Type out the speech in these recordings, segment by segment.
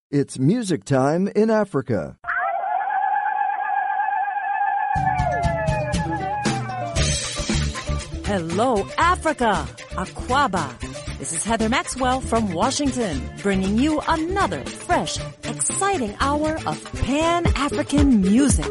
It's music time in Africa. Hello, Africa! Akwaba. This is Heather Maxwell from Washington, bringing you another fresh, exciting hour of Pan-African music.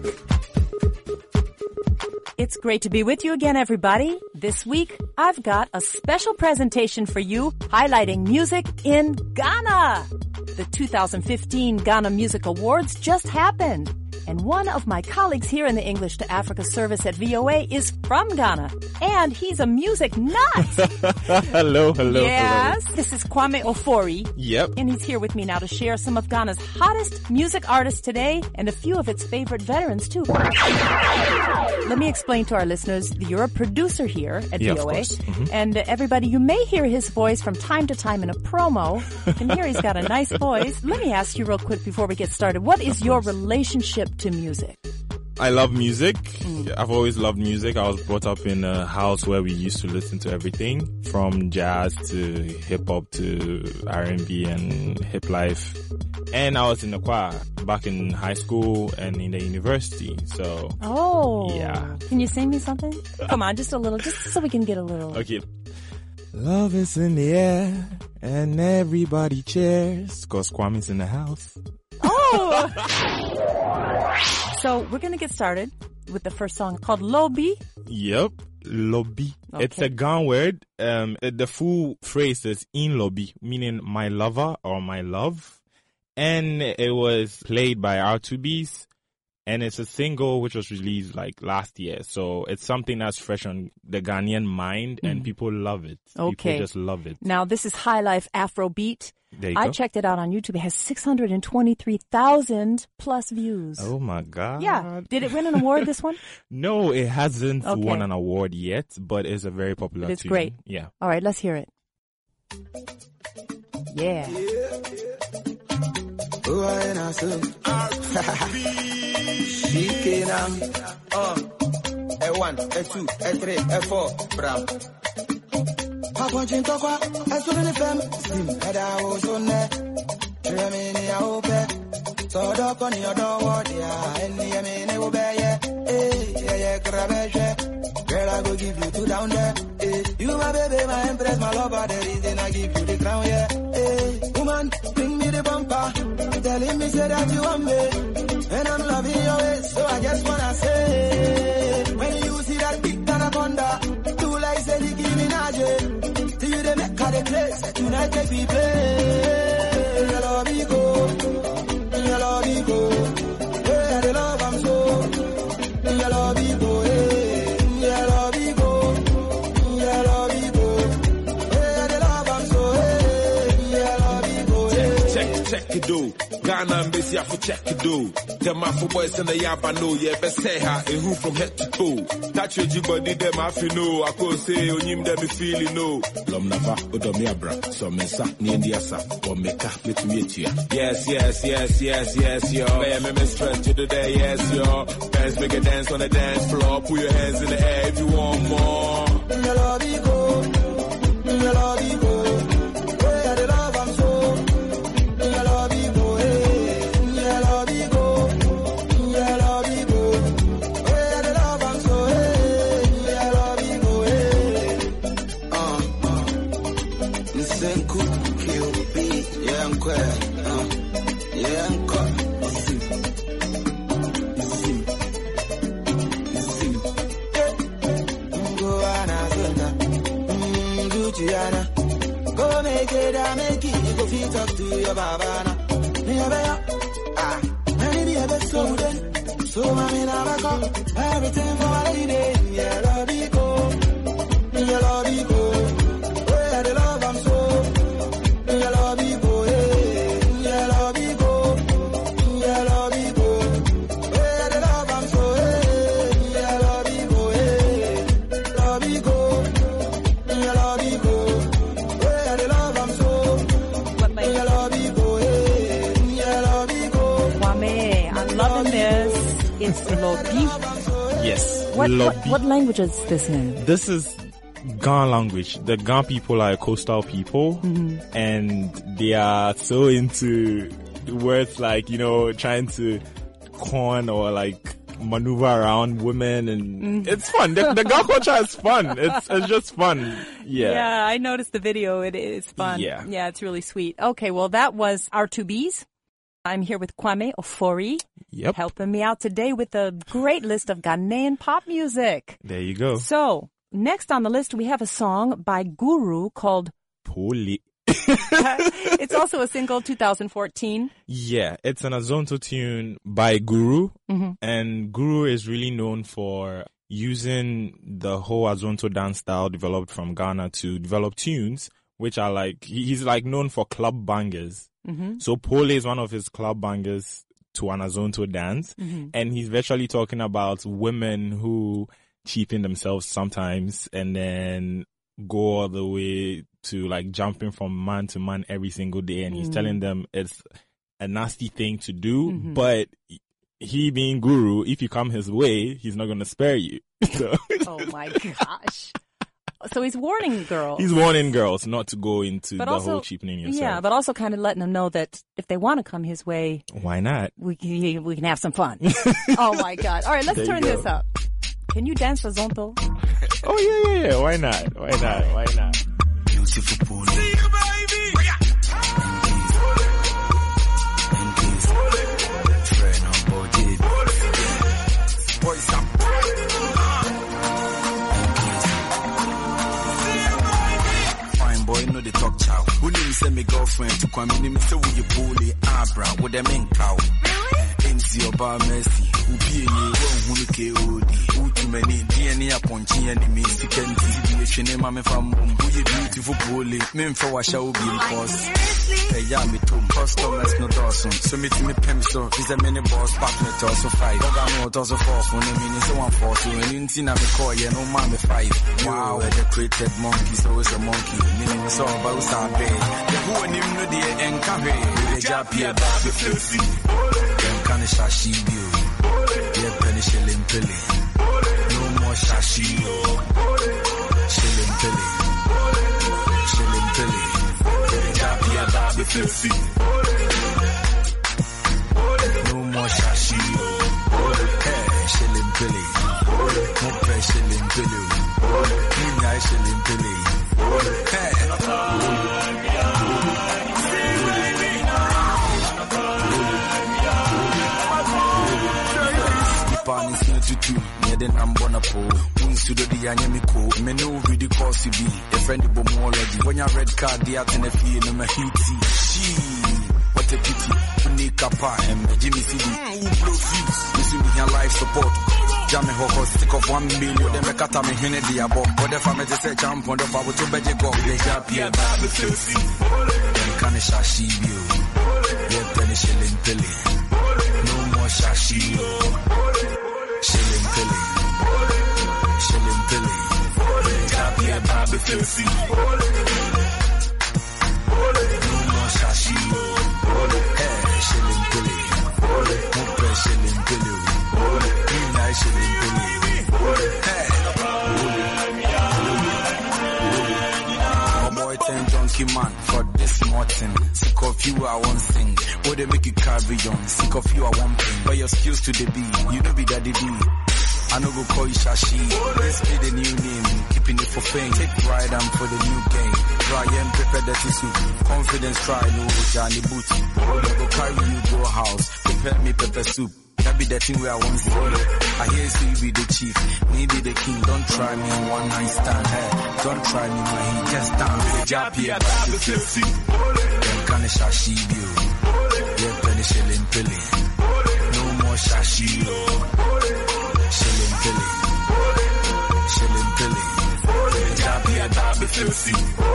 It's great to be with you again, everybody. This week, I've got a special presentation for you highlighting music in Ghana. The 2015 Ghana Music Awards just happened. And one of my colleagues here in the English to Africa service at VOA is from Ghana. And he's a music nut. Hello. Yes, this is Kwame Ofori. Yep. And he's here with me now to share some of Ghana's hottest music artists today and a few of its favorite veterans, too. Let me explain to our listeners, you're a producer here at VOA. Of course. Mm-hmm. And everybody, you may hear his voice from time to time in a promo. You can hear he's got a nice voice. Let me ask you real quick before we get started, what is your relationship to music? I love music. I've always loved music. I was brought up in a house where we used to listen to everything from jazz to hip hop to R&B and hip life. And I was in the choir back in high school and in the university. So, yeah. Can you sing me something? Come on, just a little, just so we can get a little. Okay. Love is in the air and everybody cheers 'cause Kwame's in the house. Oh! So we're going to get started with the first song called Lobi. Yep, Lobi. Okay. It's a Ghan word. The full phrase is in Lobi, meaning my lover or my love. And it was played by R2Bs. And it's a single which was released like last year. So it's something that's fresh on the Ghanaian mind and people love it. Okay. People just love it. Now this is High Life Afrobeat. There you I go. checked it out on YouTube. It has 623,000 plus views. Oh my God. Yeah. Did it win an award, this one? No, it hasn't Okay. won an award yet, but it's a very popular It's tune. great. Yeah. All right, let's hear it. Yeah. A1, A2, A3, A4, Bram. Papa Chintokwa, A7 FM, Sim, Eda Ozone, Tremini Aope, so Dokon your word, yeah, and the Yamine Obey, Grabeje, girl, I go give you 2 down there, you my baby, my empress, my lover, the reason I give you the crown, yeah, woman, bring me the bumper, telling me say that you want me, and I'm loving your ways, so I just wanna say, when you see that big anaconda, do like say the give me naje, till you the make her the place, tonight take me play, your love me go, your love me go, hey, the love I'm so, your love me go, hey, your love me go, your love me go, hey, the love I'm so, hey, your love me go, hey. Check it do. Ghana embassy for check it do. Tell my for boys in the yaba know, yeah, best say her a who from head to toe. Touch your body them if you know. I could say on him them feel you know. Lom nava odomiabra, so me sa ni ndiasa or make up with me here. Yes, yo. May me stress to the day, yes, yo. Dance, make a dance on the dance floor. Put your hands in the air if you want more. Your love me go, your love me go. Where the love I'm so. Your love me go, your love me go, your love me go. Where the love I'm so, your love me go, Nsenku, QB, yeah, I'm queer, yeah, I'm caught. Go make it, go feet up to your babana. Maybe a bit so then. So I'm in a everything for my lady. Yeah, love you go. Yeah, love you go. Where the love I'm so. Yeah, love you go. Yeah, love you go. Yeah, love you go. Where the love I'm so. Yeah, love you go. Love you go. Yeah, love you go. Where the love I'm so. Yeah, love you go. Yeah, love you go. Kwame, I'm loving this. It's Lobi. Yes. What language is this in? This is Ghan language. The Ghan people are a coastal people, and they are so into where it's like, trying to con or like maneuver around women, and it's fun. The girl culture is fun. It's just fun. Yeah, I noticed the video. It is fun. Yeah, it's really sweet. Okay, well, that was R2B's. I'm here with Kwame Ofori. Yep. Helping me out today with a great list of Ghanaian pop music. There you go. So, next on the list, we have a song by Guru called Poli. It's also a single, 2014. Yeah, it's an Azonto tune by Guru. And Guru is really known for using the whole Azonto dance style developed from Ghana to develop tunes, which are like, he's like known for club bangers. So Pole is one of his club bangers to an Azonto dance. And he's virtually talking about women who cheapen themselves sometimes and then go all the way to like jumping from man to man every single day. And he's telling them it's a nasty thing to do, but he being Guru, if you come his way, he's not going to spare you. So. Oh my gosh. So he's warning girls. He's warning girls not to go into whole cheapening yourself. Yeah, but also kind of letting them know that if they want to come his way, why not? We can have some fun. Oh my God. All right, let's turn this up. Can you dance Azonto? Oh yeah. Why not? Beautiful pole. See you, baby. Friend on body. Boys up. Boy, no they talk chow. Who name say me girlfriend to come in me say you bully Abra with them in cow. Into your bar mercy. Who be any who KOD. Who too many DNA upon chi enemy second TV name I'm from who you beautiful bully. Me for what shall be cause. Hey ya me too customers no Dawson. So me to me pem so is a mini boss partner to also fight. Dog I'm not also four for no meaning so one for so and in me call yeah no man me five. Wow, the created monkey so it's a monkey. So about Sabe, the who and him no dear and carry the Japia Baby Filthy. Then can a shashi view. Yeah, penny shilling pilly. No more shashi. Shilling pilly. Shilling pilly. The Japia Baby Filthy. No more shashi. Hey, shilling pilly. No pay shilling pilly. Nina shilling pilly. Hey. I'm gonna pull. To the Yanyamiko, me no really cause to be a friend of already. When your red card, the out in the field, and my heaty. What a pity. Unika pa and Jimmy C. Who blow fuse? Listen to your life support. Jammy Hoko, stick of 1 million, then make a time in the above. What if I made a jump on the power to bed? Go, they got here, Baby Filthy. Then can a shashi view. Yeah, penny shilling pilly. No more shashi. Shilling pilly. Shilling Billy. Tapia Baby Filthy. No more shashi. Hey, Shilling Billy. Mupe Shilling Billy. Nina Shilling Billy. Hey. My boy turn donkey man for this Martin. Sick of you I won't sing. What they make you carry on. Sick of you I won't pay. But your skills to the B. You know be daddy B. I no go call you Shashi. Let's be the new name. Keeping it for fame. Take pride and for the new game. Try and prepare dirty soup. Confidence try no Johnny boot. I go carry you go house. Prepare me pepper soup. That be the thing where I want to see. I hear you be the chief. Me be the king. Don't try me in one night stand. Hey, don't try me my heat. Just down with the job here. Baby Filthy. Then can a Shashi view. Yeah, penny shilling pilly. No more Shashi. Shilling Billy. Shilling Billy. Tapia Baby Filthy.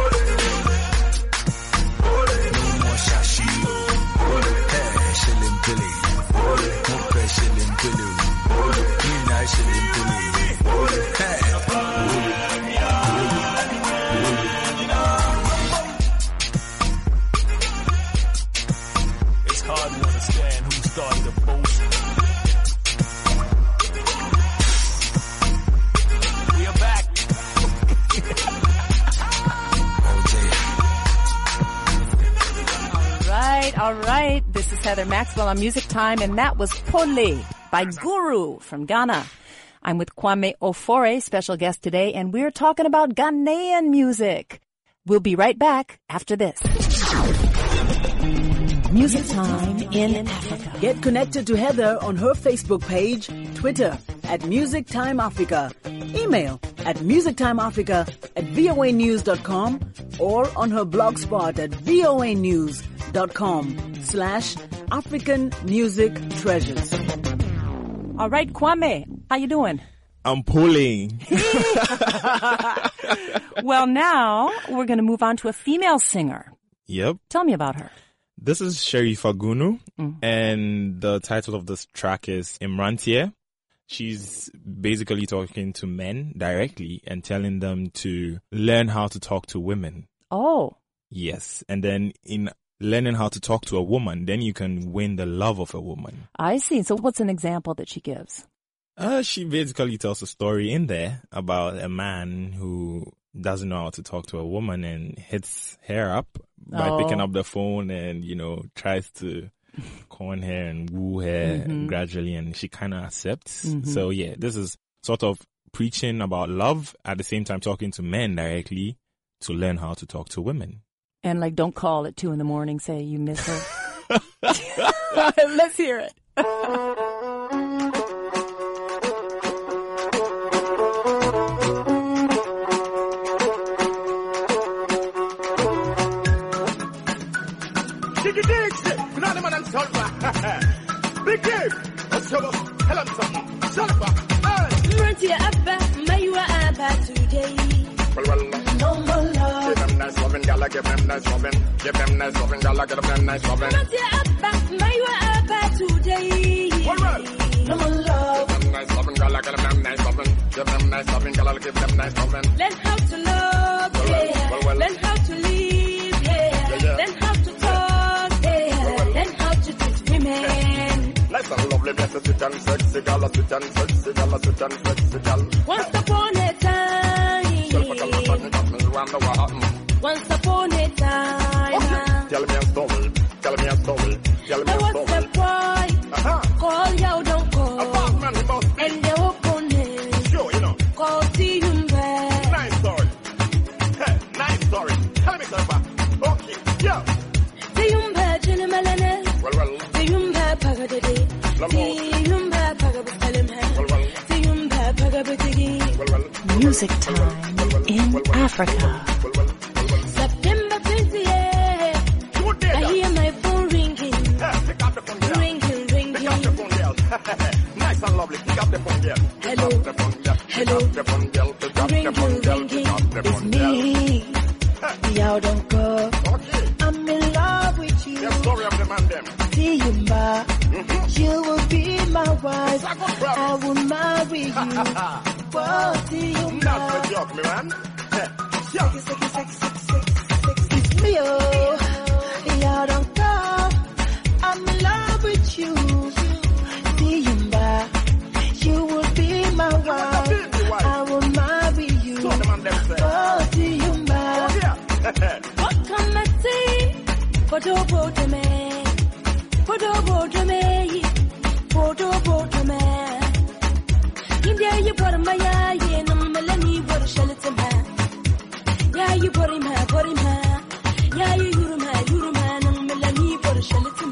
No more shashi. Hey, Shilling Billy. Mupe Shilling Billy. Nina Shilling Billy. Hey. It's hard to understand who started the post. right. This is Heather Maxwell on Music Time, and that was Pole by Guru from Ghana. I'm with Kwame Ofore, special guest today, and we're talking about Ghanaian music. We'll be right back after this. Music Time in Africa. Get connected to Heather on her Facebook page, Twitter at Music Time Africa, email at musictimeafrica@voanews.com, or on her blog spot at voanews.com/African Music Treasures. All right, Kwame, how you doing? I'm pulling. Well, now we're going to move on to a female singer. Yep. Tell me about her. This is Sherifa Gunu, and the title of this track is Imrantie. She's basically talking to men directly and telling them to learn how to talk to women. Oh. Yes. And then in learning how to talk to a woman, then you can win the love of a woman. I see. So what's an example that she gives? She basically tells a story in there about a man who doesn't know how to talk to a woman and hits her up by picking up the phone and, tries to con her and woo her gradually, and she kind of accepts. So yeah, this is sort of preaching about love at the same time talking to men directly to learn how to talk to women. And don't call at 2 a.m, say you miss her. Let's hear it. Big game. Let's go. Tell him something. Murtia Abba, Mayua Abba today. Well. No more love. Give them nice loving, gala, give them nice loving. Give them nice loving, gala, give them nice loving. Murtia Abba, Mayua Abba today. Well. No more love. Give them nice loving, gala, give them nice loving. Give them nice loving, gala, give them nice loving. Learn how to love, well. Learn how to live, Learn how to talk, Learn how to treat women. Nice and lovely, blessed, sweet and sexy, gala, sweet and sexy, gala, sweet and sexy, gala. Once upon a time. Once upon a time. Tell me a story. Tell me a story. Tell me a story. I was a boy. Call you, don't call. And the opponent. Sure, Call Tiyumba. Nice story. Hey, nice story. Tell me something. Okay, yeah. Tiyumba, Junimalane. Well. Tiyumba, Pagadede. Tiyumba, Pagabukalem. Tiyumba, Pagabutigi. Music Time in Africa. September 28th, I hear my phone ringing. Pick up the phone, girl. Ringing. Pick up the phone, girl. Nice and lovely. Pick up the phone, girl. Hello. Pick up the phone, girl. Pick up the phone, girl. Pick up the phone, girl. Pick up the phone, girl. It's me. Y'all don't go. Okay. I'm in love with you. The story of the man, them. Tiyumba, you will be my wife. I will marry you. Whoa, Tiyumba. That's the joke, me man. It's me, y'all don't come. I'm in love with you. Tiyumba, you will be my wife. I will marry you. Oh, Tiyumba. What can I say? Podo to me. India, you put my eye in a melanie, what a skeleton. Yeah, you put him, Yeah, you man, and melanie, what a skeleton.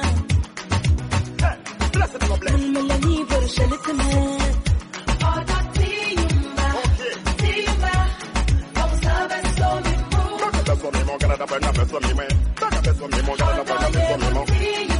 Melanie, what a skeleton. Oh, that Tiyumba. Tiyumba. Don't serve us so before. That's what me more gonna have, that's what me man. That's what me more gonna have, that's what me more.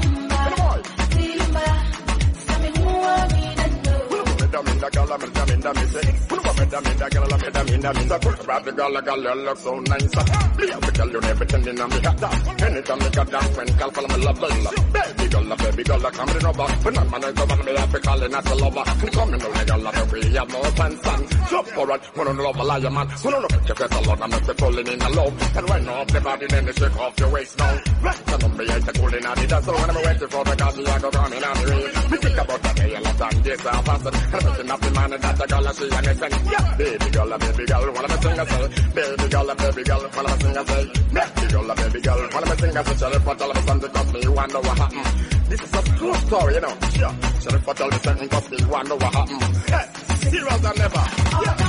Grab the girl, look so nice. Please, I tell you everything in me hat. Anytime you got down when call for my love, baby girl, girl, baby girl, come in over. When I'm man, go on me, I be calling at the lover. Come in over, girl, we have no sense and jump for it. When on the love, a liar man. When on the picture, get a lot, I'm just falling in the love. And when up the body, then the shake off your waist now. Right, on me, I say cooling out the dust. So when I'm waiting for the God, I go running out the way. Me think about that day, a lot of days, I'm faster. And I'm picking up the man that the girl, she and it's yeah, baby girl, wanna me sing a say. Baby girl, wanna me sing a say. Baby girl, wanna me sing a say. Sheriff, but all of a sudden, got me, you wonder what happened. This is a true story, you know. Yeah. Sheriff, but all of a sudden, got me, you wonder what happened. Hey, serious than never. Yeah.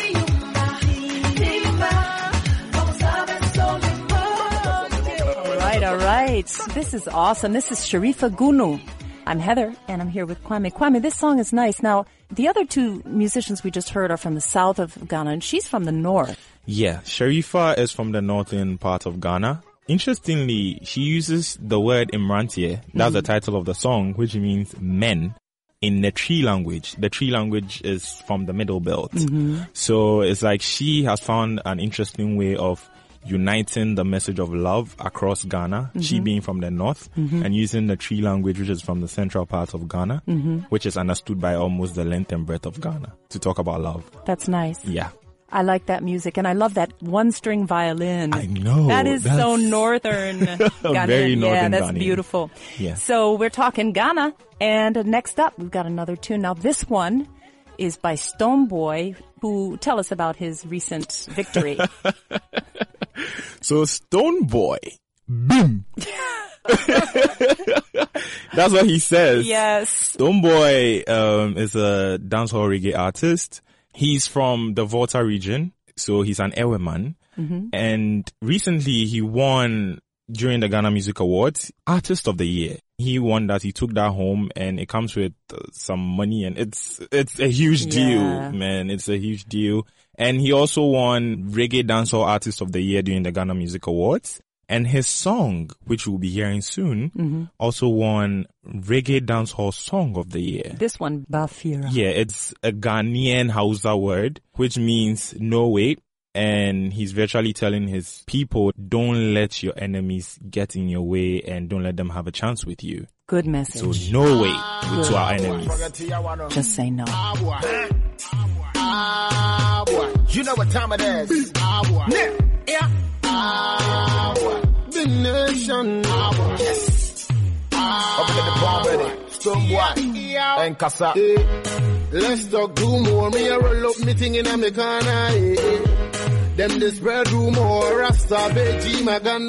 All right. This is awesome. This is Sharifa Gunu. I'm Heather, and I'm here with Kwame. Kwame, this song is nice. Now, the other two musicians we just heard are from the south of Ghana, and she's from the north. Yeah, Sharifa is from the northern part of Ghana. Interestingly, she uses the word Imrantie, that's the title of the song, which means men, in the Tree language. The Tree language is from the Middle Belt. So it's like she has found an interesting way of uniting the message of love across Ghana, she being from the north, and using the Tree language, which is from the central part of Ghana, which is understood by almost the length and breadth of Ghana, to talk about love. That's nice. Yeah. I like that music, and I love that one-string violin. I know. That's so northern. Very northern. Yeah, that's Ghanaian. beautiful. Yeah. So we're talking Ghana, and next up, we've got another tune. Now, this one is by Stonebwoy, who tell us about his recent victory. So Stonebwoy, boom. That's what he says. Yes. Stonebwoy is a dancehall reggae artist. He's from the Volta region, so he's an Ewe man. And recently he won during the Ghana Music Awards, Artist of the Year. He won that. He took that home, and it comes with some money, and it's a huge deal, man. It's a huge deal. And he also won Reggae Dancehall Artist of the Year during the Ghana Music Awards. And his song, which we'll be hearing soon, also won Reggae Dancehall Song of the Year. This one, Bafira. Yeah, it's a Ghanaian Hausa word, which means no wait. And he's virtually telling his people, don't let your enemies get in your way and don't let them have a chance with you. Good message. So no way to our enemies. Just say no. You know what time it is. Yeah. The nation. Yes. Up at the bar ready. Stonebwoy and Kasa. Let's talk do more. Me a roll up meeting in Americana. Them this spread rumor. Rasta Beji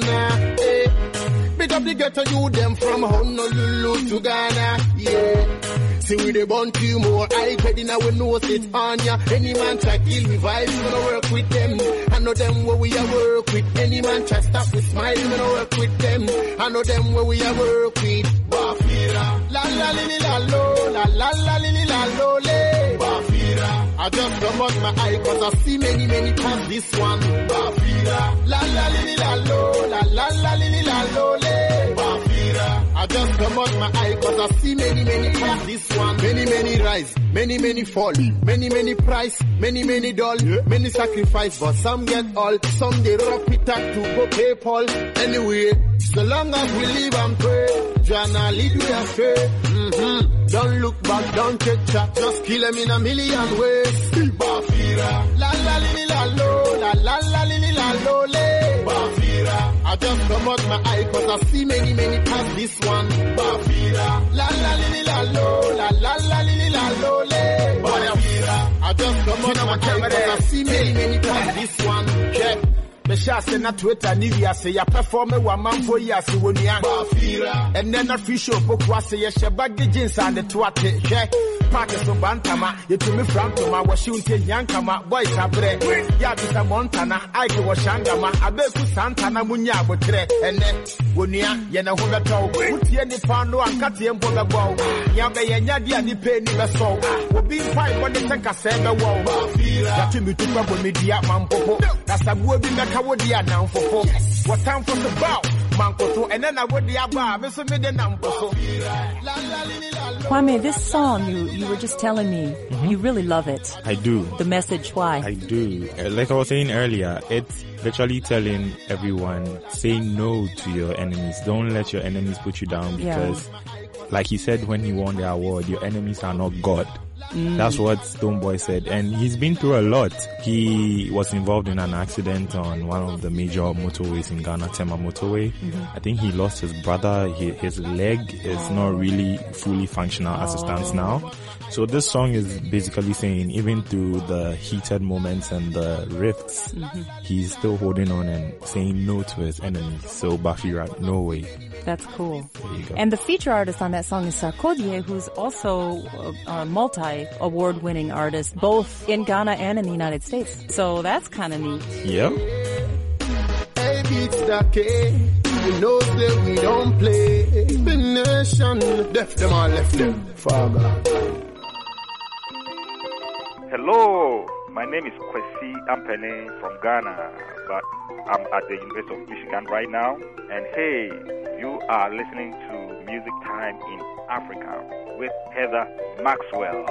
Magana. Big up the ghetto you them from Honolulu to Ghana. Yeah. See we they born to more. I get in our nose it on ya. Any man try kill me vibes, gonna work with them. I know them where we are work with. Any man try stop with smile, gonna work with them. I know them where we are work with. Bafira, la la li la lo, la la la li la lo le. Bafira, I just come out my eye 'cause I see many past this one. Bafira, la la li la lo, la la la li la lo le. Bafira, I just come out my eye 'cause I see many past this one. Many rise, many fall, many price, many dull, many sacrifice, but some get all, some they rock it up to go PayPal. Anyway, so long as we live and pray, Jana lead we astray. Don't look back, don't take chat, just kill them in a million ways. Bafira, la la li la lo, la la la li la lo le. Bafira, I just come out my eye 'cause I see many past this one. Bafira, la la li la lo, la la la li la lo le. Bafira, I just come out my eye 'cause I see many past this one. Yeah. Me shall say na Twitter Nivea say ya perform one man for years wonia Bafira and then official book was say ya shebag jeans and the twate check Parkers of Bantama you to me from to my washunte yankama boy tabre ya bisa Montana I go washangama abeku Santana munya botre and then wonia ye na ho beto utie ni pano ankate empo bebo ya be yenya dia ni pe ni beso obi fine body take say be wo Bafira ya to me to kwa media mampopo that's a boy be wodi adan fofo what time for the bow Kwame, this song you were just telling me, you really love it. I do. The message, why? I do. Like I was saying earlier, it's virtually telling everyone, say no to your enemies. Don't let your enemies put you down because, like he said when he won the award, your enemies are not God. That's what Stonebwoy said, and he's been through a lot. He was involved in an accident on one of the major motorways in Ghana, Tema Motorway. I think he lost his brother. His leg is not really fully functional as it stands now. So this song is basically saying, even through the heated moments and the rifts, he's still holding on and saying no to his enemies. So Bafira, no way. That's cool. There you go. And the feature artist on that song is Sarkodie, who's also a multi-award-winning artist, both in Ghana and in the United States. So that's kind of neat. Yep. Hey, beats that you know that we don't play. The nation, left them or left them. Father. Hello, my name is Kwesi Ampene from Ghana, but I'm at the University of Michigan right now. And hey, you are listening to Music Time in Africa with Heather Maxwell.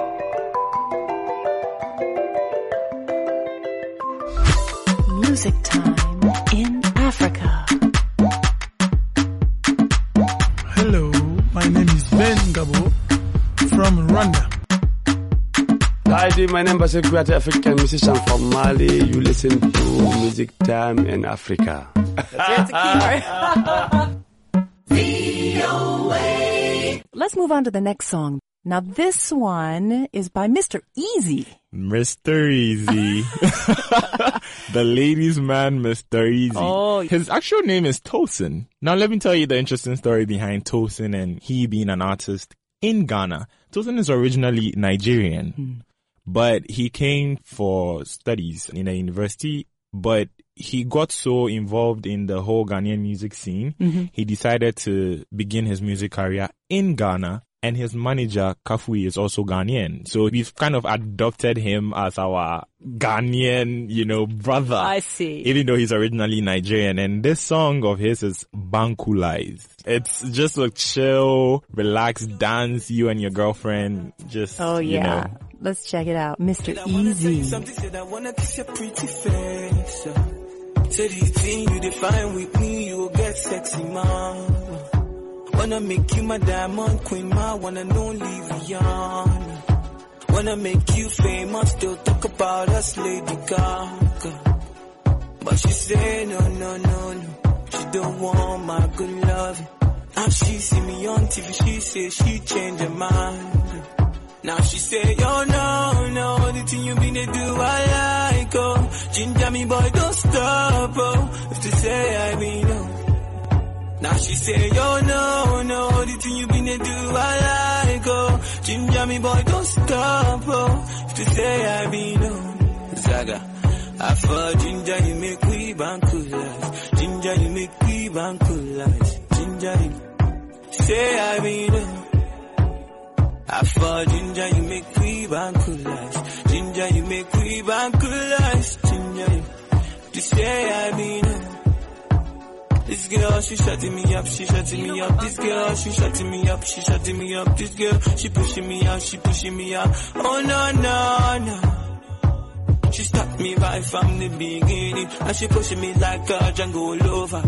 Music Time in Africa. Hello, my name is Ben Gabo from Rwanda. Hi, my name is Great African musician from Mali. You listen to Music Time in Africa. Let's move on to the next song. Now this one is by Mr. Easy. Mr. Easy. The ladies' man, Mr. Easy. Oh. His actual name is Tosin. Now let me tell you the interesting story behind Tosin and he being an artist in Ghana. Tosin is originally Nigerian, but he came for studies in a university, but he got so involved in the whole Ghanaian music scene, he decided to begin his music career in Ghana. And his manager, Kafui, is also Ghanaian. So we've kind of adopted him as our Ghanaian, brother. I see. Even though he's originally Nigerian. And this song of his is Bankulais. It's just a chill, relaxed dance, you and your girlfriend just, Let's check it out. Mr. Easy. Say these things you define with me, you will get sexy, mom. Wanna make you my diamond queen, ma, wanna know leave beyond. Wanna make you famous, still talk about us, Lady Gaga. But she say no, she don't want my good love. Now she see me on TV, she say she changed her mind. Now she say, yo, no, the thing you been to do, I like, oh. Ginger me, boy, don't stop, oh. If to say I mean, no. Now she say, yo, no, the thing you been to do, I like, oh. Ginger me, boy, don't stop, oh. If to say I mean, no. Zaga, I for ginger, you make we bankulas. Ginger, you make we bankulas. Ginger, you say I mean, no. I for ginger, you make we bankulas. Ginger, you make we bankulas. Ginger, you say I mean, no. This girl, she shutting me up, she shutting me up. This girl, she shutting me up, she shutting me up. This girl, she pushing me out, she pushing me out. Oh no. She stopped me right from the beginning, and she pushing me like a Django lover.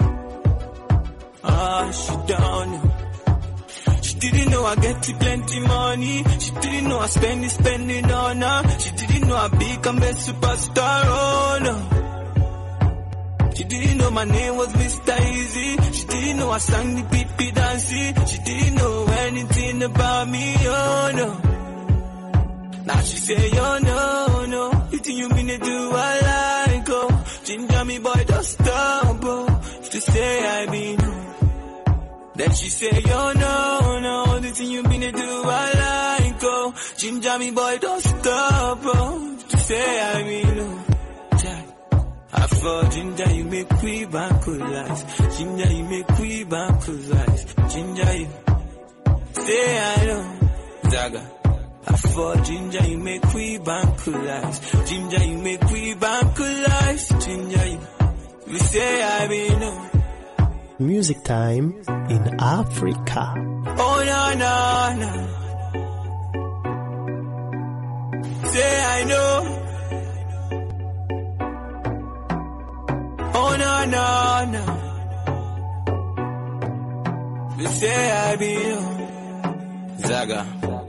She don't know. She didn't know I get plenty money. She didn't know I spending on her. She didn't know I become a superstar. Oh no. She didn't know my name was Mr. Easy. She didn't know I sang the beat dancey. She didn't know anything about me, oh no. Now she say, yo, no, you think you mean to do, I like, oh. Ginger me, boy, don't stop, oh. If to say I mean, no. Then she say, yo, no, the thing you mean to do, I like, oh. Ginger me, boy, don't stop, oh. If to say I mean, no. I for ginger, you make we bankulas. Ginger, you make we bankulas. Ginger, you say I know. Zaga. I for ginger, you make we bankulas. Ginger, you make we bankulas. Ginger, you say I be no. Music Time in Africa. Oh, no, no, no. Say I know. Oh, no, no, no. They say I be you. Zaga.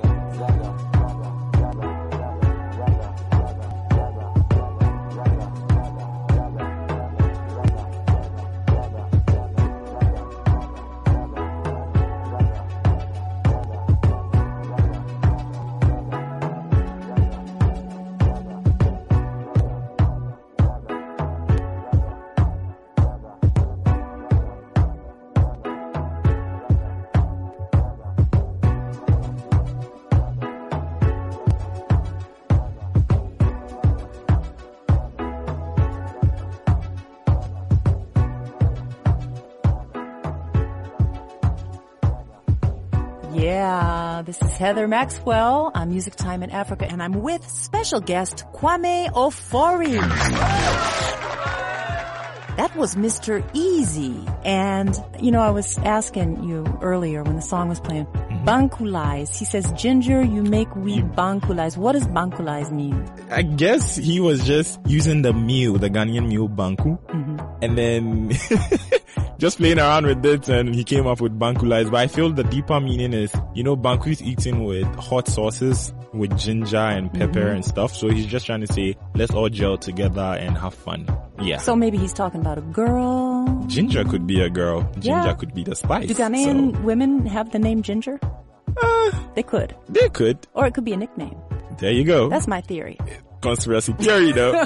Yeah, this is Heather Maxwell on Music Time in Africa, and I'm with special guest Kwame Ofori. That was Mr. Easy. And, I was asking you earlier when the song was playing, bankulize. He says, ginger, you make weed bankulize. What does bankulize mean? I guess he was just using the Ghanaian mule banku. And then just playing around with it, and he came up with bankulize. But I feel the deeper meaning is, banku is eaten with hot sauces, with ginger and pepper and stuff. So he's just trying to say, let's all gel together and have fun. Yeah. So maybe he's talking about a girl. Ginger could be a girl. Ginger could be the spice. Do Ghanaian women have the name Ginger? They could. They could. Or it could be a nickname. There you go. That's my theory. Conspiracy theory, though.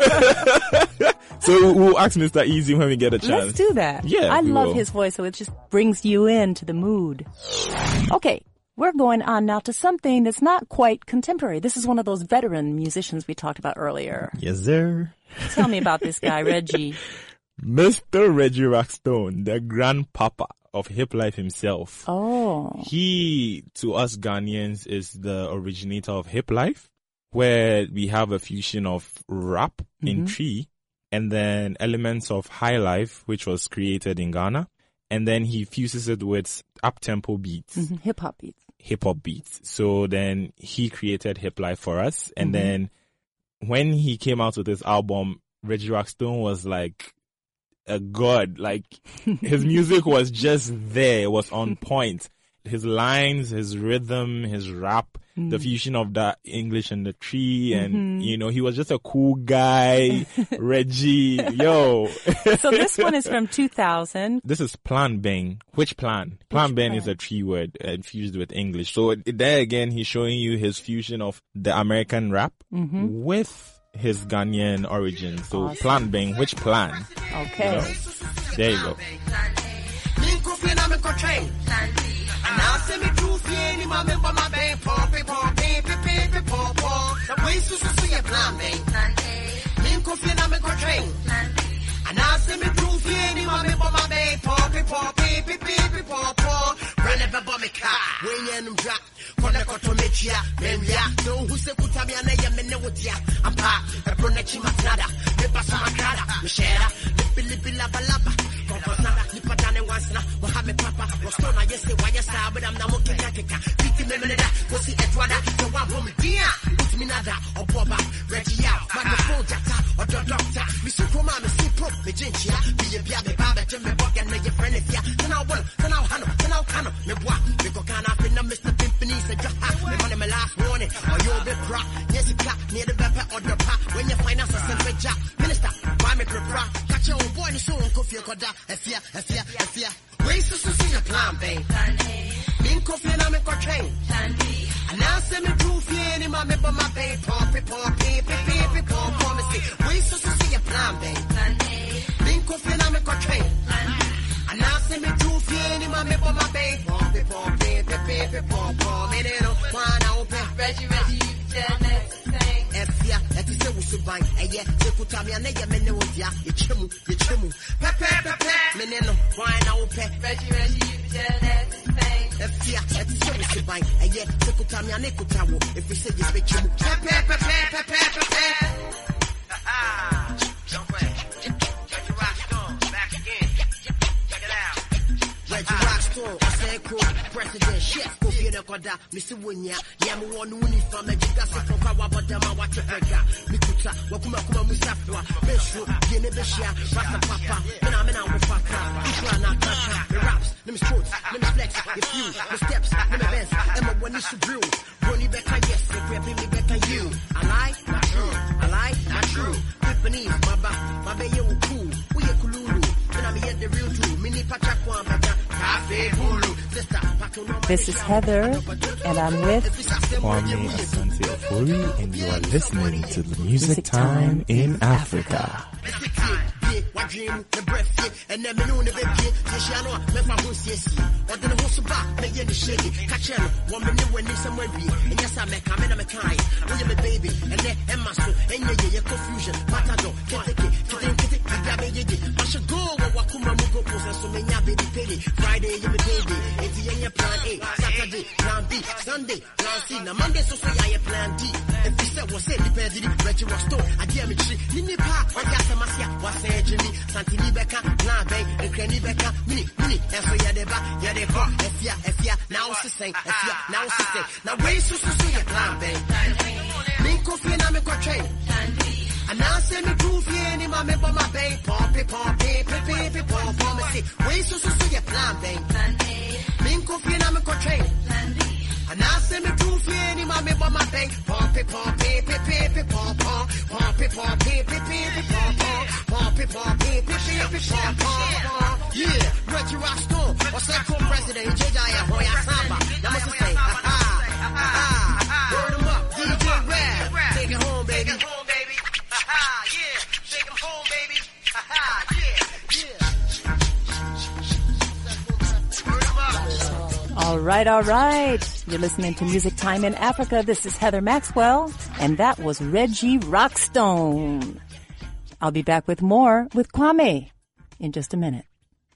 So we'll ask Mr. Easy when we get a chance. Let's do that. Yeah, I love his voice, so it just brings you into the mood. Okay, we're going on now to something that's not quite contemporary. This is one of those veteran musicians we talked about earlier. Yes, sir. Tell me about this guy, Reggie. Mr. Reggie Rockstone, the grandpapa of hip life himself. Oh. He, to us Ghanaians, is the originator of hip life, where we have a fusion of rap in Tree and then elements of high life, which was created in Ghana. And then he fuses it with up-tempo beats. Hip-hop beats. Hip-hop beats. So then he created hip life for us. And then when he came out with this album, Reggie Rockstone was like a god. Like, his music was just there. It was on point. His lines, his rhythm, his rap, the fusion of the English and the Tree, and, he was just a cool guy. Reggie, yo. So this one is from 2000. This is Plan Bang. Which plan? Plan Bang is a Tree word fused with English. So there again, he's showing you his fusion of the American rap with his Ghanaian origin. So awesome. Plan Bang. Which plan? Okay. There you go. the chef, go get a coda, Mr. Winya, Yamu, Uniform, and Gigas for Kawabadama, what you got. Mikuta, Wakuma Musafwa, Beshu, Yenebeshia, Rasta Papa, and I'm an hour Papa, Ushana, the raps, them sports, them flex, the few, the steps, them events, Emma when you should brew. Ronnie Becker, yes, the grabbing me better you. I like, not true, I like, not true. Japanese, my baby, you cool, we a Kululu, and I'm yet the real two, Mini Pachakwa, Cafe Hulu, sister, This is Heather, and I'm with Kwame Asante Ofori, and you are listening to the Music Time in Africa. Friday, you baby, it's plan A, Saturday, plan B, Sunday, plan C, now Monday, so I plan D. If you said what's it, depends on the regular store. I dear me tree, Nini Pa, or Yasamasia, what's a Jimmy, Santini Becca, Plan Bay, and Cranny Becca, Mini, and so Yadeba, Yadeba, Efia, now it's the same, Efia, now it's the same. Now wait, so your Plan Bay. Me coffee and I'm a train. And now send me proof here, and my member my bank, pompy, pom, say, wait, so your Plan Bay. Me coffee and I'm a train. And now send me proof here, and my member my bank, pompy, pom, yeah, Reggie Roscoe, or Central President, J.J. Hoya Samba. That must say, word him up, DJ Red, take it home, baby. Yeah, take him home, baby. All right. You're listening to Music Time in Africa. This is Heather Maxwell, and that was Reggie Rockstone. I'll be back with more with Kwame in just a minute.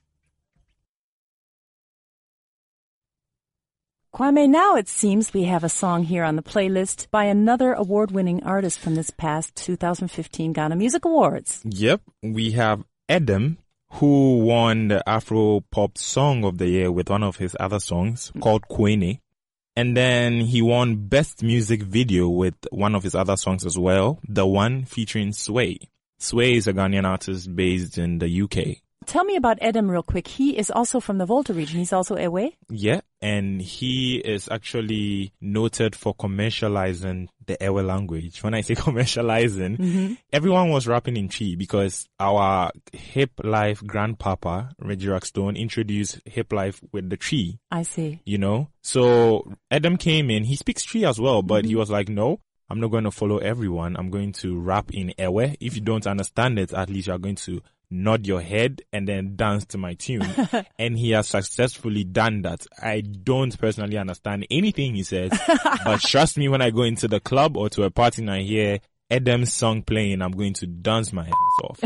Kwame, now it seems we have a song here on the playlist by another award-winning artist from this past 2015 Ghana Music Awards. Yep, we have Edem, who won the Afro Pop Song of the Year with one of his other songs called Kwene. And then he won Best Music Video with one of his other songs as well, the one featuring Sway. Sway is a Ghanaian artist based in the UK. Tell me about Edem real quick. He is also from the Volta region. He's also Ewe? Yeah, and he is actually noted for commercializing the Ewe language. When I say commercializing, everyone was rapping in Twi because our Hip Life grandpapa, Reggie Rockstone, introduced Hip Life with the Twi. I see. You know? So Edem came in. He speaks Twi as well, but he was like, no, I'm not going to follow everyone. I'm going to rap in Ewe. If you don't understand it, at least you're going to nod your head and then dance to my tune. And he has successfully done that. I don't personally understand anything he says, but trust me, when I go into the club or to a party and I hear Edem's song playing, I'm going to dance my ass off.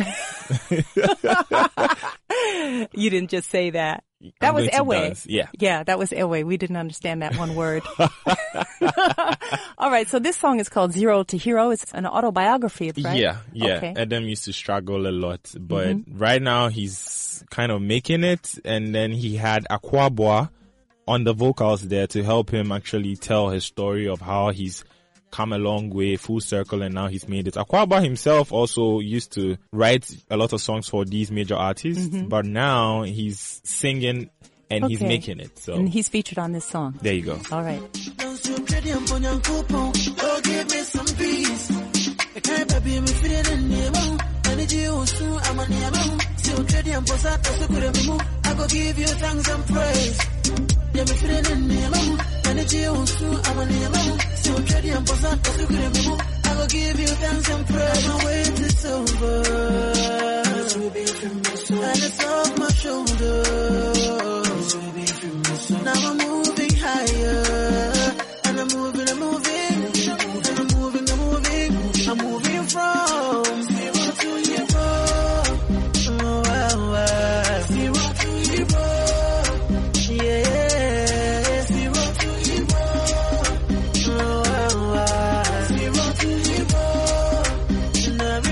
You didn't just say that. That was Ewe. Yeah. Yeah, that was Ewe. We didn't understand that one word. All right, so this song is called Zero to Hero. It's an autobiography, right? Yeah. Okay. Edem used to struggle a lot, but right now he's kind of making it. And then he had Akwabwa on the vocals there to help him actually tell his story of how he's come a long way, full circle, and now he's made it. Akwaba himself also used to write a lot of songs for these major artists, but now he's singing and he's making it. So and he's featured on this song. There you go. All right. I go give you thanks and praise. Yeah, me feeling in me alone. Energy also, I'm on the alone. Still ready and boss up, still good at me. I go give you thanks and praise. My wait is over. And it's off my shoulders. Now I'm moving higher. And I'm moving. And I'm moving. I'm moving from zero to hero. Zero to hero. Yeah. Zero to hero. Zero to hero.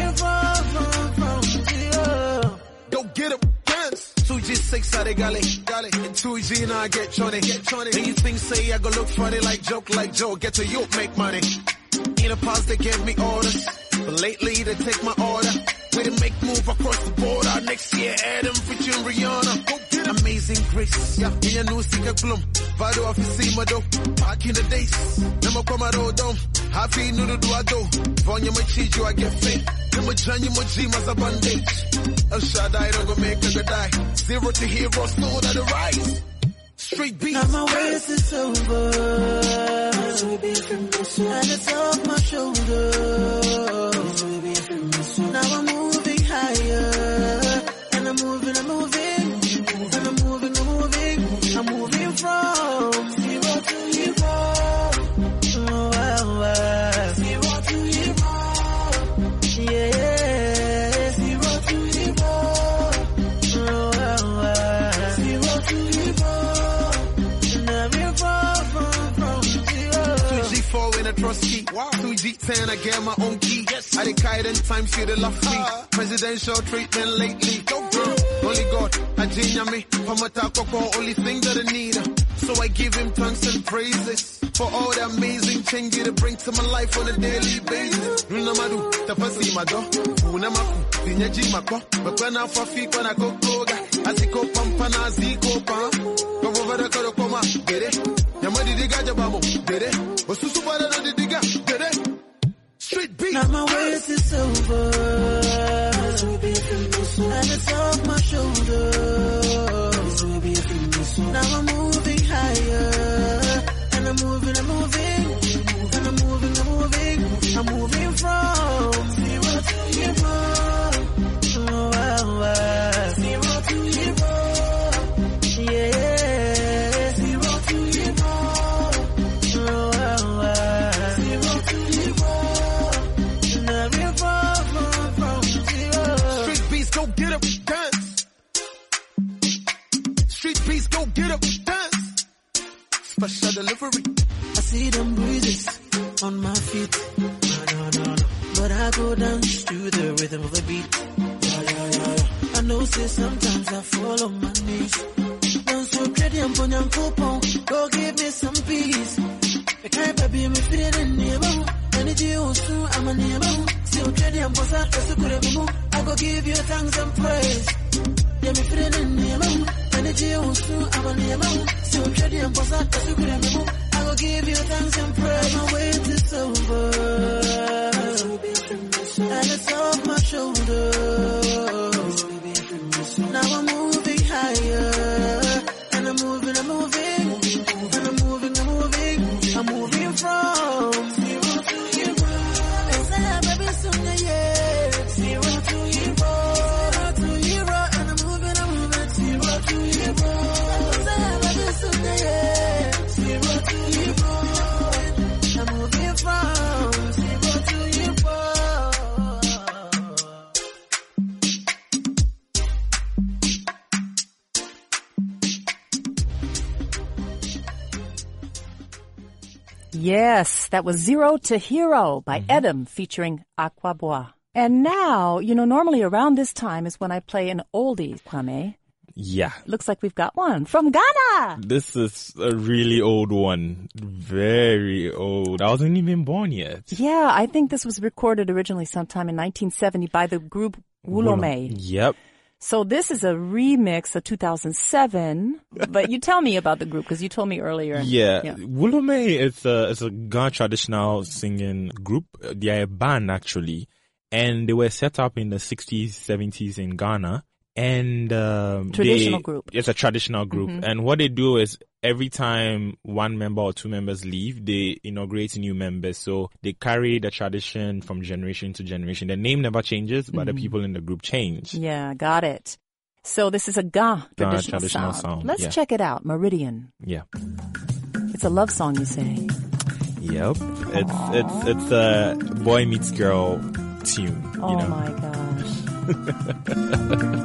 gully. In 2G now I get Johnny. And you think say I go look funny like Joe. Get to you, make money. In the past they gave me orders, but lately they take my order. We to make move across the border. Next year, Adam featuring Rihanna. Go get Amazing Grace. Yeah, me a new secret bloom. Vado office do. Back in the days. Never come out of dome. Happy no do I do. Vonya my cheese, you I get fit. Never join you my G as a bandage. El Shaddai don't go make a die. 0 to hero, still at the rise. Street beats. Now my race is over. And it's off my shoulders. Now I'm moving higher. And I'm moving. And I'm moving. I'm moving from 0 to hero. Oh, wow. 0 to hero. Yeah. 0 to hero. Oh, wow. 0 to hero. Never from 0. 2G4 in a trust key. Wow. 2G10 I get my own key. Yes. I decide in time she the love me. Presidential treatment lately. Go girl. Only God, I genius me. Pamatako, only thing that I need. So I give him thanks and praises for all the amazing change to bring to my life on a daily basis. Unamadu, tapasi mado, unamaku, tinyaji mako, bakwana fafi kwana kokoga, asiko pampana ziko pa, kavovada karo koma, gere, yamadi diga jabamo, gere, osusu bada no diga, gere. Street beat. Now my race is over. And it's off my shoulders. Now I'm moving higher. And I'm moving. And I'm moving. I'm moving from 0 to hero. Oh, wow. 0 to hero. Yeah. 0 to hero. Oh, wow. 0 to hero. Never from 0. Street beats, go get up, dance. Street beats, go get up, dance. Special delivery. I see them bruises on my feet. No. But I go dance to the rhythm of the beat. I know say sometimes I fall on my knees. Don't so pretty and ponyam coupon. Go give me some peace. The kind of baby me feeling near me. Energy soon I'm a near me. Still pretty and boss out as a good. I go give you thanks and praise. Yeah, me feeling near me. Energy soon I'm a near me. Still pretty and boss out as a good. I go give you thanks and praise. My wait is over. And it's off my shoulders. Now I'm moving higher. And I'm moving. And I'm moving. I'm moving from 0 to hero. And say, baby, soon, yeah. 0 to hero. And I'm moving. 0 to hero. And say, baby, soon, yeah. 0 to hero. I'm moving from 0 to hero. Yes, that was 0 to Hero by Edem featuring Aquabois. And now, normally around this time is when I play an oldie, Kwame. Yeah. Looks like we've got one from Ghana. This is a really old one. Very old. I wasn't even born yet. Yeah, I think this was recorded originally sometime in 1970 by the group Wulome. Yep. So this is a remix of 2007, but you tell me about the group because you told me earlier. Yeah. Wulome is a Ghana traditional singing group. They are a band actually, and they were set up in the 60s, 70s in Ghana. And traditional group. It's a traditional group. Mm-hmm. And what they do is every time one member or two members leave, they inaugurate new members. So they carry the tradition from generation to generation. The name never changes, but the people in the group change. Yeah, got it. So this is a Ghana traditional sound. Let's check it out. Meridian. Yeah. It's a love song, you say? Yep. It's a boy meets girl tune. Oh my gosh.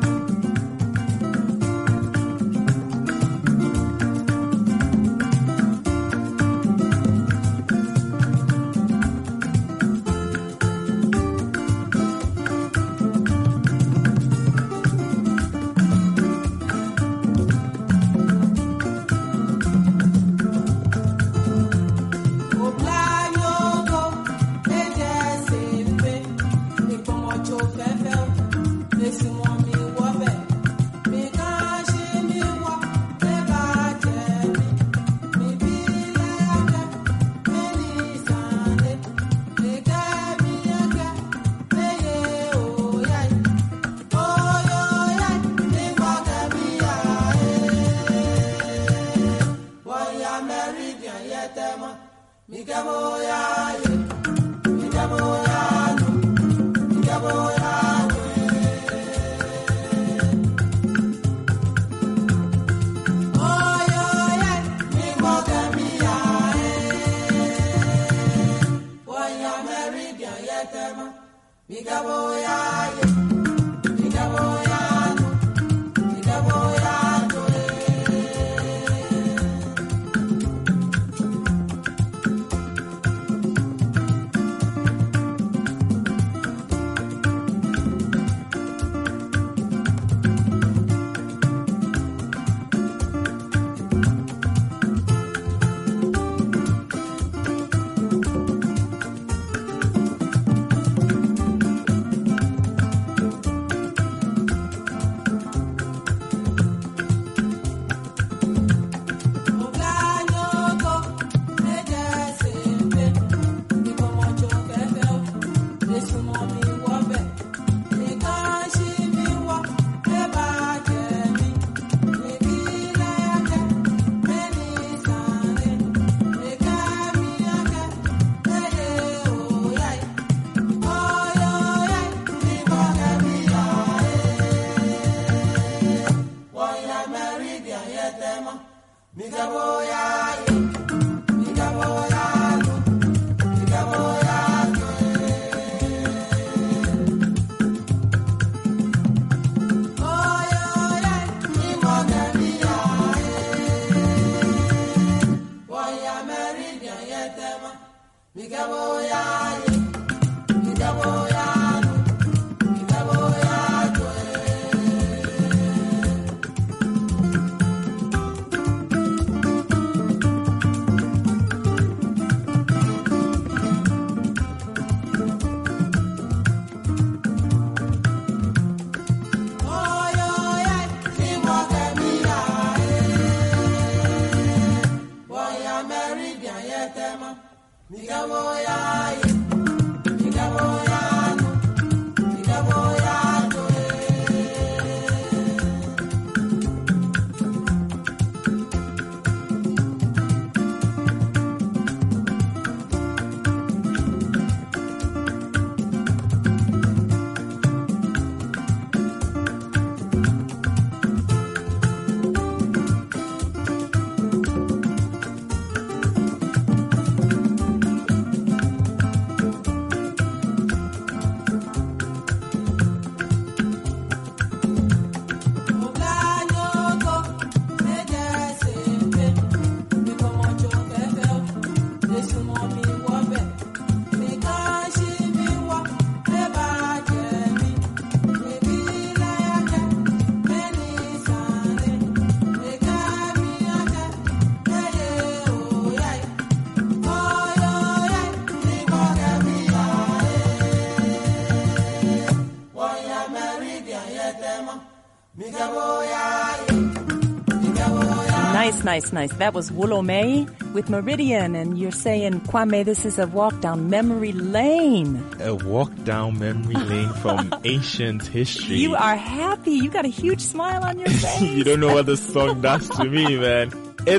Nice. That was Wulomei with Meridian, and you're saying, Kwame, this is a walk down memory lane. A walk down memory lane from ancient history. You are happy. You got a huge smile on your face. You don't know what the song does to me, man.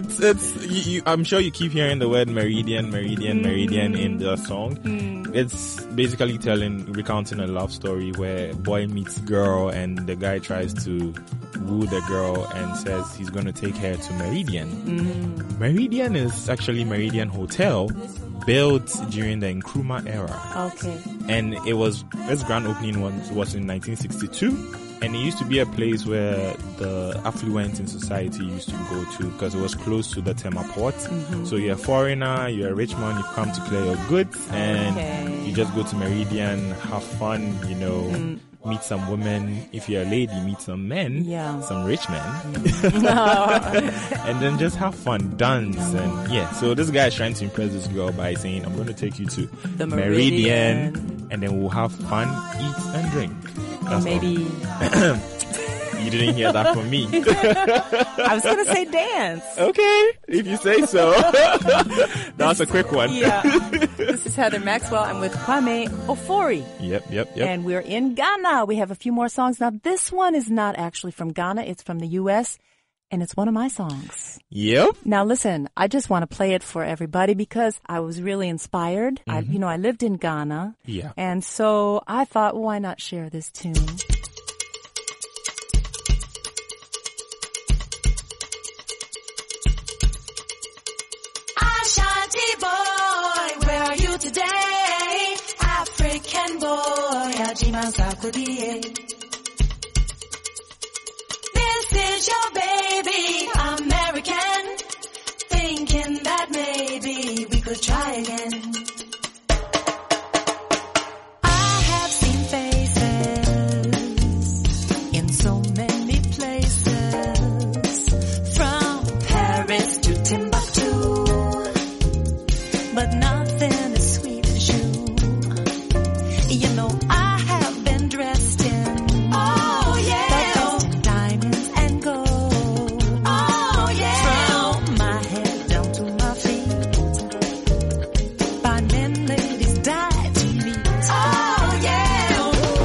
I'm sure you keep hearing the word meridian in the song. It's basically recounting a love story where boy meets girl and the guy tries to woo the girl and says he's going to take her to Meridian. Meridian is actually Meridian Hotel, built during the Nkrumah era. Okay. And its grand opening was in 1962. And it used to be a place where the affluent in society used to go to because it was close to the Tema port. So you're a foreigner, you're a rich man, you've come to clear your goods, and you just go to Meridian, have fun, meet some women. If you're a lady, meet some men, some rich men. And then just have fun, dance, and so this guy is trying to impress this girl by saying, I'm going to take you to the Meridian, and then we'll have fun, eat, and drink. That's maybe you didn't hear that from me. I was going to say dance. Okay, if you say so. That's a quick one. Yeah. This is Heather Maxwell. I'm with Kwame Ofori. Yep. And we're in Ghana. We have a few more songs. Now, this one is not actually from Ghana. It's from the U.S. And it's one of my songs. Yep. Now listen, I just want to play it for everybody because I was really inspired. I lived in Ghana. Yeah. And so I thought, why not share this tune? Ashanti boy, where are you today? African boy, Ajima Sarkodie. This is your baby, American, thinking that maybe we could try again. I have seen faces in so many places, from Paris to Timbuktu, but nothing as sweet as you. You know, I have been dressed in diamonds and gold. Oh yeah, from my head down to my feet. Fine men, ladies die to meet. Oh yeah,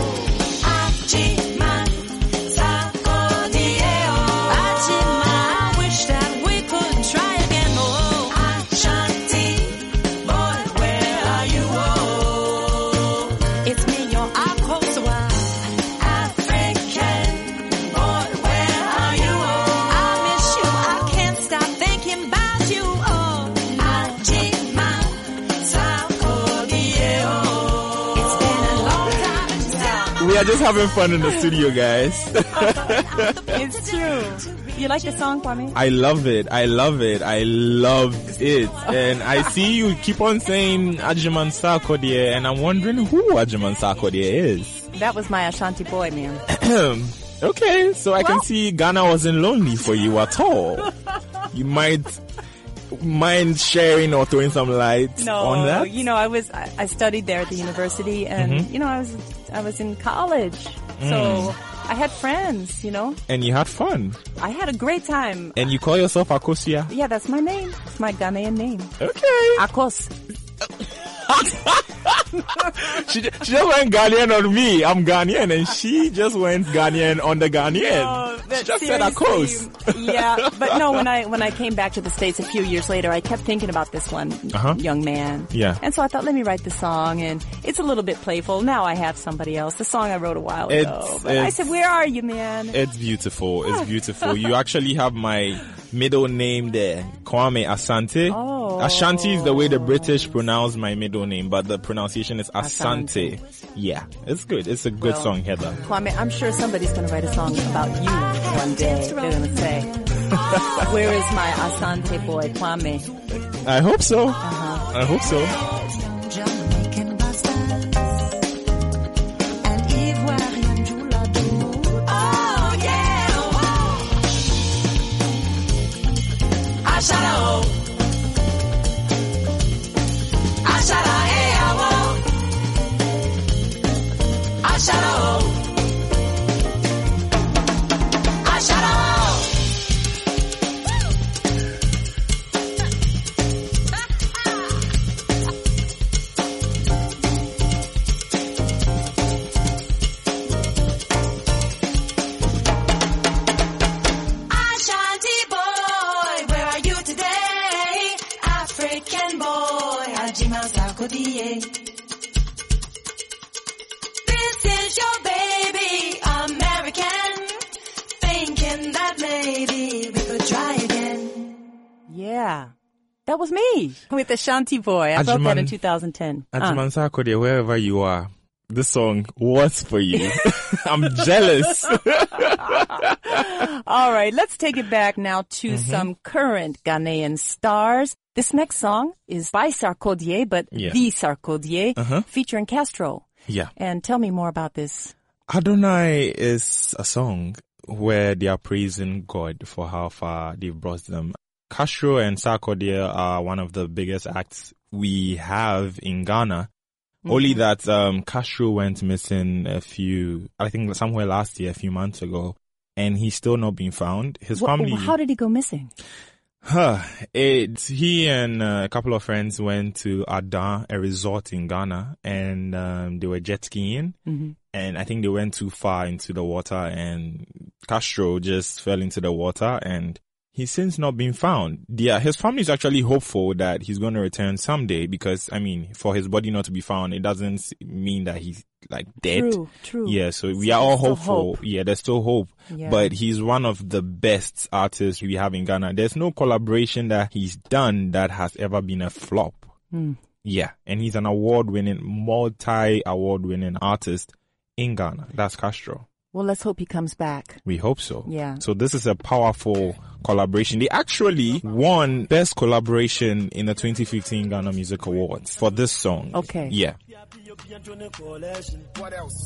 Ajima Sarkodie. Ajima, I wish that we could try again. Oh, Ashanti boy, where are you? Oh, it's me, your Akosua. African boy, where are you? Oh, I miss you. I can't stop thinking about you. Oh, Ajima Sarkodie. Oh, it's been a long time. We are just having fun in the studio, guys. It's true. You like the song, Kwame? I love it. I love it. I love it. And I see you keep on saying Ajiman Sarkodie, and I'm wondering who Ajiman Sarkodie is. That was my Ashanti boy, man. Okay, so I can see Ghana wasn't lonely for you at all. You might mind sharing or throwing some light on that? You know, I studied there at the university, and you know, I was in college, so I had friends, you know. And you had fun. I had a great time. And you call yourself Akosia? Yeah, that's my name. It's my Ghanaian name. Okay. Akos. She just went Ghanaian on me. I'm Ghanaian, and she just went Ghanaian on the Ghanaian. No, she just said Akos. Yeah, but no, when I came back to the States a few years later, I kept thinking about this one young man. Yeah. And so I thought, let me write the song, and it's a little bit playful. Now I have somebody else. The song I wrote a while ago. But I said, where are you, man? It's beautiful. It's beautiful. You actually have my middle name there, Kwame Asante. Oh. Ashanti is the way the British pronounce my middle name, but the pronunciation is Asante. Yeah, it's good. It's a good song, Heather. Kwame, I'm sure somebody's going to write a song about you one day. They're going to say, where is my Asante boy, Kwame? I hope so. I hope so. This is your baby, American, thinking that maybe we could try again. Yeah, that was me with the Ashanti boy. I wrote that in 2010. Ajiman Sarkodie, wherever you are, this song was for you. I'm jealous. All right, let's take it back now to some current Ghanaian stars. This next song is by Sarkodie, but the Sarkodie, featuring Castro. Yeah. And tell me more about this. Adonai is a song where they are praising God for how far they've brought them. Castro and Sarkodie are one of the biggest acts we have in Ghana. Only that Castro went missing I think somewhere last year, a few months ago, and he's still not been found. His family. How did he go missing? He and a couple of friends went to Adan, a resort in Ghana, and they were jet skiing. And I think they went too far into the water and Castro just fell into the water and he's since not been found. His family is actually hopeful that he's going to return someday because, I mean, for his body not to be found, it doesn't mean that he's like dead. True. Yeah, so we are all hopeful. Yeah, there's still hope. Yeah. But he's one of the best artists we have in Ghana. There's no collaboration that he's done that has ever been a flop. Yeah, and he's an multi-award winning artist in Ghana. That's Castro. Well, let's hope he comes back. We hope so. Yeah. So this is a powerful collaboration. They actually won Best Collaboration in the 2015 Ghana Music Awards for this song. Okay. Yeah. What else?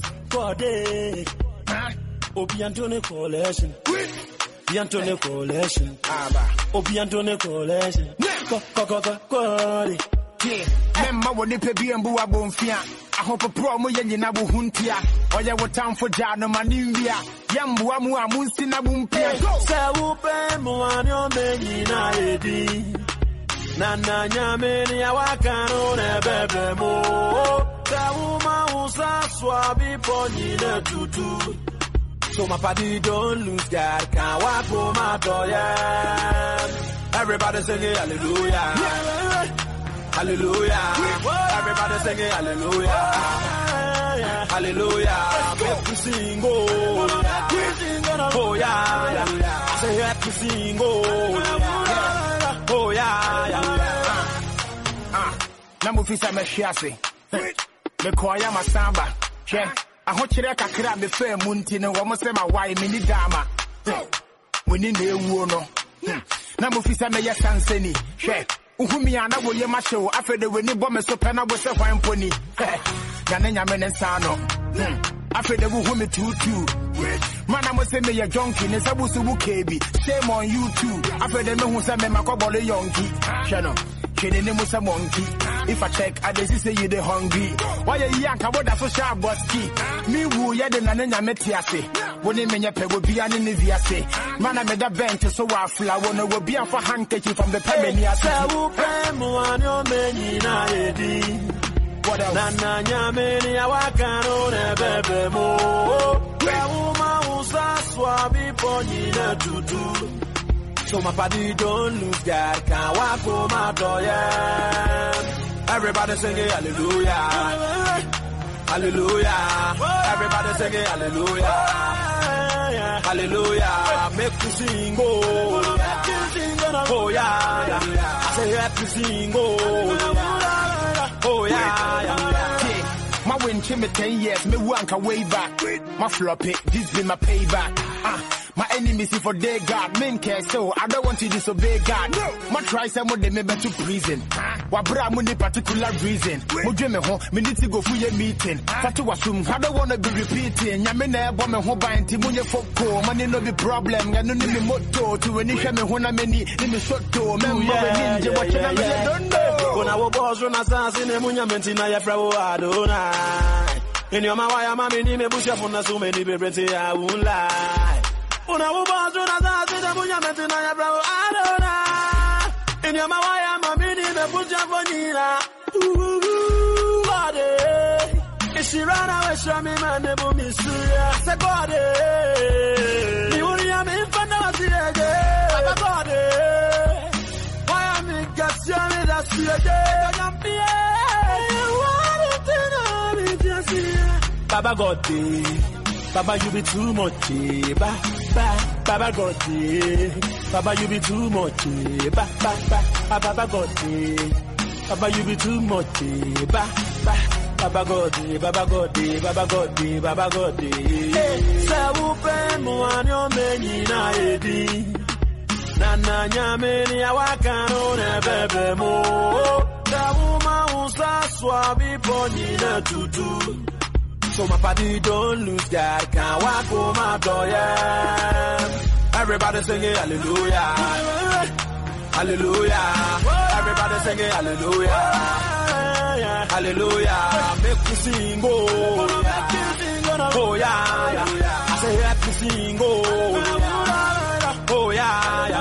Memma woni pe bi embu abonfia ahopopro mo yanyina bo huntia oye wotam fo ja no manimia yambu amu amunsi na bumpia se wo pe mo ani o menyina edi nana nyame ni awakano na bebe mo se wo ma usa swabi ponina tutu so my party don't lose God can walk on my door. Everybody singing hallelujah. Hallelujah. Everybody singing hallelujah. Hallelujah. Make me sing, oh. Oh, yeah. I say, let me sing, oh. Oh, yeah. Namufisa me shiase. Me koya masamba. Che. I hope you like a crab the fair muntin and one say my wife mini dama. We need the wono. Namufisa me yes and seni. Che. Uhumiana will ye my show after the winning bomb so pen was a fine pony. Gananya men and sano. After the woman too. Man, I must say me a junkie, and Sabusu KB. Shame on you too. After the man who said me my cobble a yonky. Channel. Kidding him with a monkey. If I check, I just say you the hungry. Why you yank about that for sharp busky? Me woo ya the nana metiase. When they mean your pay will be an inviase. Man, I made a bench so I flower will be for handkerchief from the Pemenia. What else? Nana nyameni awakano ne bebe mo. Uma usa swabi ponina tutu. So my party don't lose God can walk on my door. Everybody singing hallelujah. Hallelujah. Everybody singing hallelujah. Hallelujah. Make me sing, oh. Oh yeah. I say let me sing, oh. Oh yeah. My win me 10 years, me wank way back. My floppy, this be my payback. My enemies see for their God, men care so I don't want to disobey God. No. My try some of them me to prison. Wabra money particular reason. Mo dream me home, me need to go for your meeting. Fatu assume I don't wanna be repeating. Yamene bomb me home by Timunya Foko. Money no be problem. I no need me motto to any shame me hona many in the short door. Remember ninja watching I don't know. When I was boss run assassin and Munya Mentina ya frawo Adonai. In your mawaya mami ni me busha for na so many baby I won't lie. Una uba zuna za zina munya metina ya bravo Adona. Inya mawaya mamini me puja fonira. Bade. Ishirana we shami mane bu misuya. Se bade. Ni uriya me infana wasirege. Aba bade. Waya mi gasya me da suyege. Kanyampiye. Wadi tina mi jasiya. Baba Godi. Baba, you be too much, Baba God, Baba, you be too much, Baba God, Baba, you be too much, Baba God, Baba God, Baba God, Baba God. Sawupe muanyo meni na edi, nana nyameni awakano ne bebe mo. Sawuma usa swabi poni na tutu. So my party don't lose God can walk on my door. Everybody singing hallelujah. Hallelujah. Everybody singing hallelujah. Hallelujah. Make me sing, oh. Oh yeah. I say let me sing, oh. Oh yeah.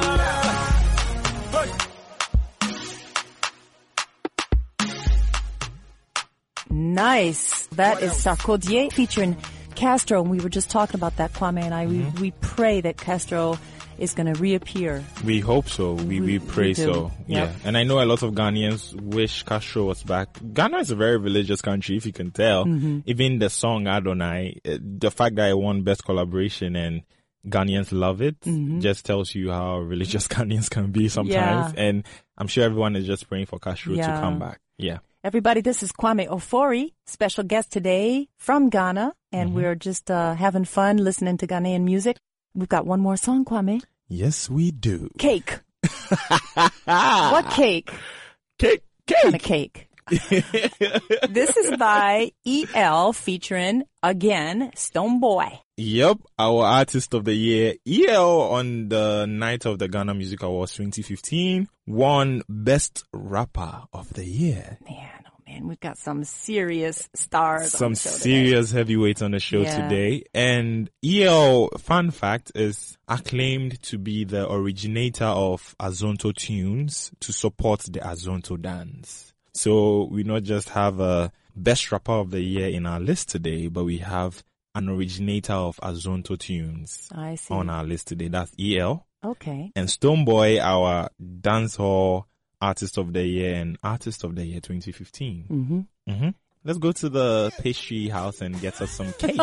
Nice. That is Sarkodie featuring Castro, and we were just talking about that, Kwame and I. We pray that Castro is going to reappear. We hope so. We pray so. Yep. Yeah. And I know a lot of Ghanaians wish Castro was back. Ghana is a very religious country, if you can tell. Even the song Adonai, the fact that I won Best Collaboration and Ghanaians love it just tells you how religious Ghanaians can be sometimes. Yeah. And I'm sure everyone is just praying for Castro to come back. Yeah. Everybody, this is Kwame Ofori, special guest today from Ghana, and we're just having fun listening to Ghanaian music. We've got one more song, Kwame. Yes, we do. Cake. What cake? Cake. What kind of cake? This is by EL featuring, again, Stonebwoy. Yep, our artist of the year, EL, on the night of the Ghana Music Awards 2015, won Best Rapper of the Year. Man, we've got some serious stars Some on the show serious heavyweights on the show today. And EL, fun fact, is acclaimed to be the originator of Azonto tunes to support the Azonto dance. So we not just have a Best Rapper of the Year in our list today, but we have an originator of Azonto tunes on our list today. That's EL. Okay. And Stonebwoy, our dancehall Artist of the Year and Artist of the Year 2015. Let's go to the pastry house and get us some cake.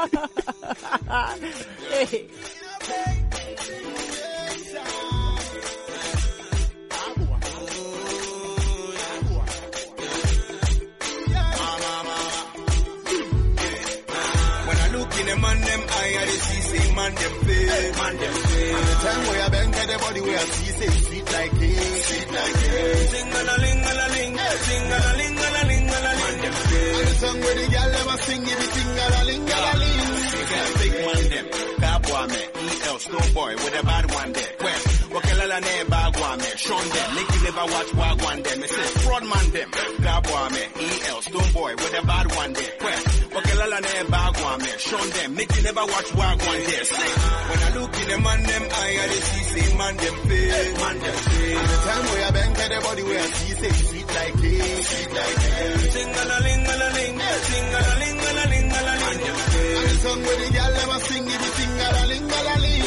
Hey. Man them I see say man them pay. And the time where I bang at the body where I see say sweet like cake. Sing-a-la-ling-a-la-ling, sing-a-la-ling-a-la-ling-a-la-ling. And the song where the girl never sing it, sing-a-la-ling-a-la-ling. Big man them, Kabwame, EL, Stonebwoy with a bad one there. Quest, Wakelala ne bagwame, Sean them, Nicky never watch wagwan them. It says fraud man them, Kabwame, EL, Stonebwoy with a bad one there. Quest, Wakelala ne bagwame, Sean them, Nicky never watch wagwan there. When I look in the man them, I see say man them pay. And the time where I bang at the body where I see say sweet like cake. Sing-a-la-ling-a-la-ling, sing-a-la-ling-a-la-ling-a-la-ling. And the song where the girl never sing it, sing-a-la-ling-a-la-ling.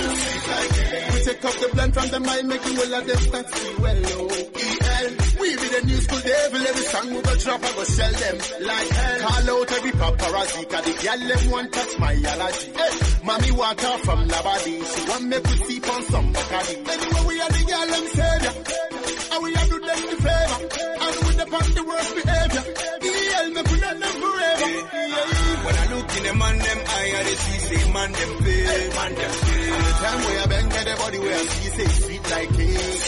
We take up the blend from the mind, making well of them start see well, EL. We be the new school devil, every song we go drop, I go sell them like hell. Call out every paparazzi, cause the girl them want touch my allergy. Hey, mommy walk out from Labadi, she want me to sleep on some Bacardi. Anyway, we are the girl them savior, and we are do them the favor, and we the past the worst behavior. EL me put on them forever. When I look in the man them, I see say man them pay. And the time where I bang at the body where I see say sweet like cake.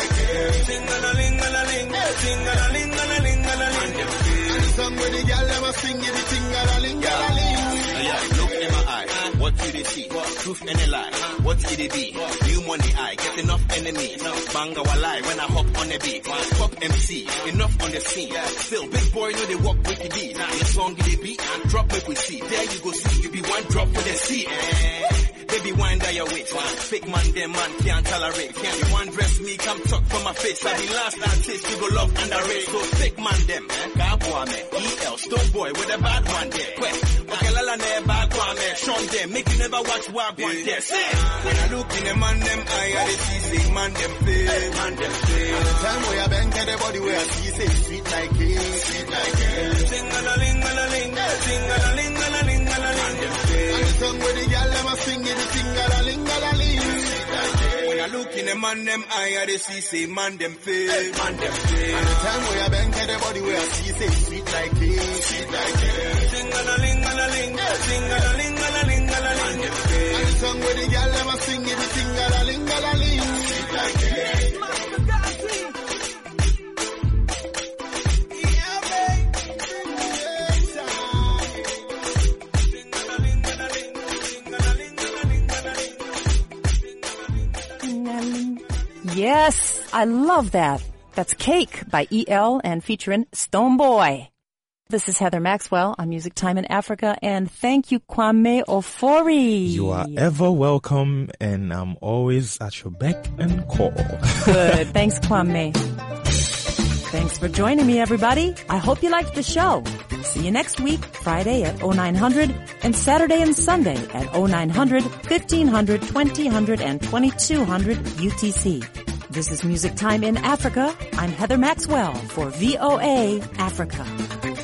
Sing-a-la-ling-a-la-ling, sing-a-la-ling-a-la-ling-a-la-ling. And the song where the girl never sing it, sing-a-la-ling-a-la-ling. Look in my eye, what do they see? Truth and a lie, what did it be? New money, I get enough enemies. Bang our lie when I hop on the beat. Pop MC, enough on the scene. Still, big boy know they walk with the beat. Your song get the beat, drop it we see. There you go see, you be one drop for the sea. Baby, wind down your waist. Fake man, them man can't tolerate. Can't be one dress me, come talk for my face. I be last artist, you go love underrate. So fake man, them, Kabwame, EL, Stonebwoy with a bad one there. Wakelala ne bagwame, Sean them, make you never watch wagwan there. When I look in the man, them, I see say man, them pay. And the time where I bang at the body where I see say sweet like cake. Sing-a-la-ling-a-la-ling, sing-a-la-ling-a-la-ling-a-la-ling. And the song where the girl never sing it, sing-a-la-ling-a-la-ling. When I look in the man, them, I see say man, them pay. And the time where I bang at the body where I see say sweet like cake. Sing-a-la-ling-a-la-ling, sing-a-la-ling-a-la-ling-a-la-ling. And the song where the girl never sing it, sing-a-la-ling-a-la-ling. Yes, I love that. That's Cake by EL and featuring Stonebwoy. This is Heather Maxwell on Music Time in Africa, and thank you, Kwame Ofori. You are ever welcome, and I'm always at your beck and call. Good. Thanks, Kwame. Thanks for joining me, everybody. I hope you liked the show. See you next week, Friday at 0900 and Saturday and Sunday at 0900, 1500, 2000, and 2200 UTC. This is Music Time in Africa. I'm Heather Maxwell for VOA Africa.